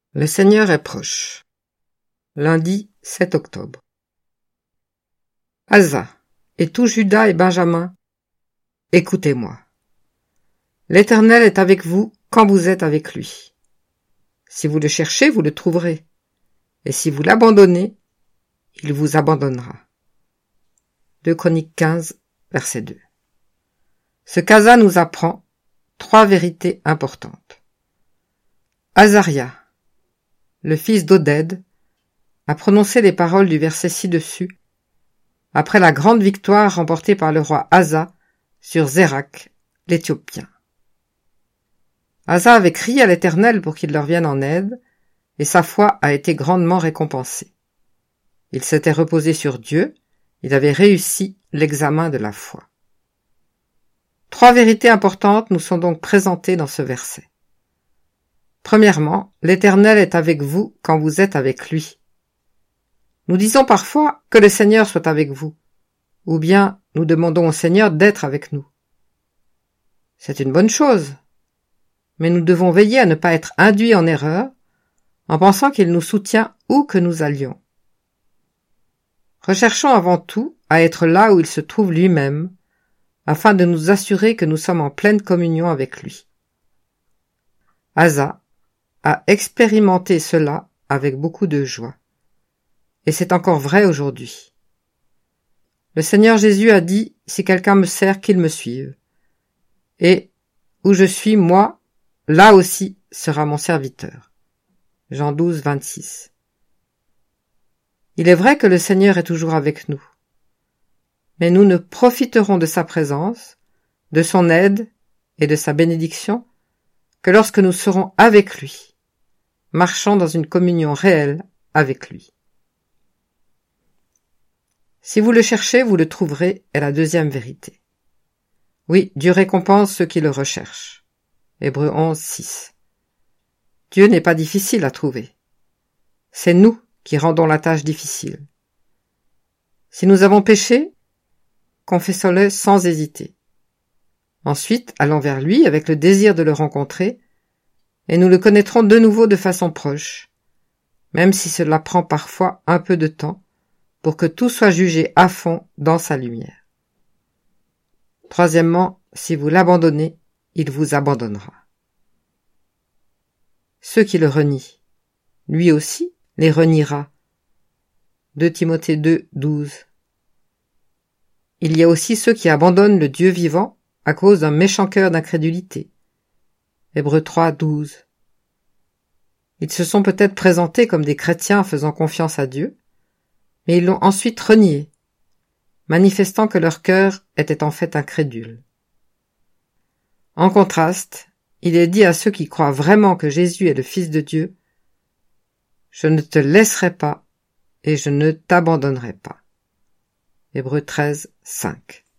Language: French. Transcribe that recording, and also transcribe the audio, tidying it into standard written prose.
Le Seigneur est proche. Lundi 7 octobre. Asa, et tout Juda et Benjamin, écoutez-moi. L'Éternel est avec vous quand vous êtes avec lui. Si vous le cherchez, vous le trouverez. Et si vous l'abandonnez, il vous abandonnera. 2 Chroniques 15, verset 2. Ce qu'Asa nous apprend, 3 vérités importantes. Azaria, le fils d'Oded, a prononcé les paroles du verset ci-dessus, après la grande victoire remportée par le roi Asa sur Zérak, l'Éthiopien. Asa avait crié à l'Éternel pour qu'il leur vienne en aide, et sa foi a été grandement récompensée. Il s'était reposé sur Dieu, il avait réussi l'examen de la foi. 3 vérités importantes nous sont donc présentées dans ce verset. Premièrement, l'Éternel est avec vous quand vous êtes avec lui. Nous disons parfois que le Seigneur soit avec vous, ou bien nous demandons au Seigneur d'être avec nous. C'est une bonne chose, mais nous devons veiller à ne pas être induits en erreur en pensant qu'il nous soutient où que nous allions. Recherchons avant tout à être là où il se trouve lui-même, afin de nous assurer que nous sommes en pleine communion avec lui. Asa a expérimenté cela avec beaucoup de joie. Et c'est encore vrai aujourd'hui. Le Seigneur Jésus a dit, si quelqu'un me sert, qu'il me suive. Et où je suis, moi, là aussi sera mon serviteur. Jean 12, 26. Il est vrai que le Seigneur est toujours avec nous. Mais nous ne profiterons de sa présence, de son aide et de sa bénédiction que lorsque nous serons avec lui, marchant dans une communion réelle avec lui. Si vous le cherchez, vous le trouverez est la deuxième vérité. Oui, Dieu récompense ceux qui le recherchent. Hébreux 11, 6. Dieu n'est pas difficile à trouver. C'est nous qui rendons la tâche difficile. Si nous avons péché, confessons-le sans hésiter. Ensuite, allons vers lui avec le désir de le rencontrer, et nous le connaîtrons de nouveau de façon proche, même si cela prend parfois un peu de temps, pour que tout soit jugé à fond dans sa lumière. Troisièmement, si vous l'abandonnez, il vous abandonnera. Ceux qui le renient, lui aussi les reniera. 2 Timothée 2, 12. Il y a aussi ceux qui abandonnent le Dieu vivant à cause d'un méchant cœur d'incrédulité. Hébreux 3, 12. Ils se sont peut-être présentés comme des chrétiens faisant confiance à Dieu, mais ils l'ont ensuite renié, manifestant que leur cœur était en fait incrédule. En contraste, il est dit à ceux qui croient vraiment que Jésus est le Fils de Dieu, « Je ne te laisserai pas et je ne t'abandonnerai pas. » Hébreux 13, 5.